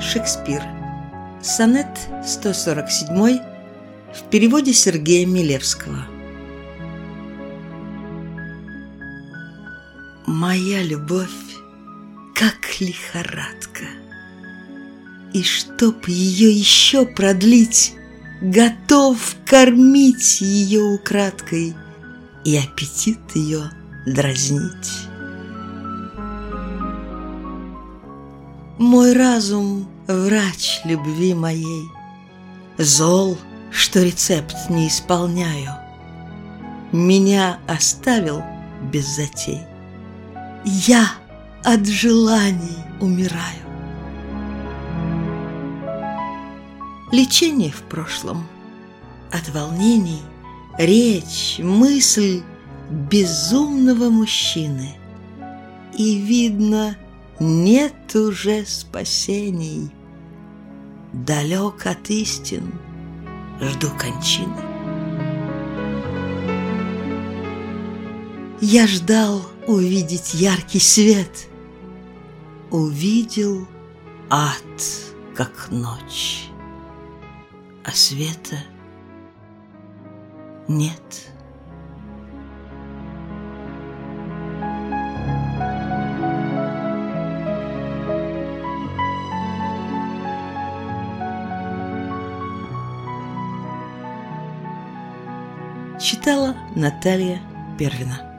Шекспир. Сонет 147 в переводе Сергея Милевского. Моя любовь, как лихорадка, и чтоб ее еще продлить, готов кормить ее украдкой и аппетит ее дразнить. Мой разум — врач любви моей, зол, что рецепт не исполняю. Меня оставил без затей, я от желаний умираю. Лечение в прошлом, от волнений речь, мысль безумного мужчины, и видно, нет уже спасений. Далек от истин, жду кончины. Я ждал увидеть яркий свет, увидел ад, как ночь, а света нет. Читала Наталья Первина.